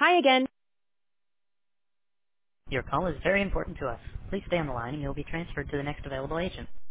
Try again. Your call is very important to us. Please stay on the line and you'll be transferred to the next available agent.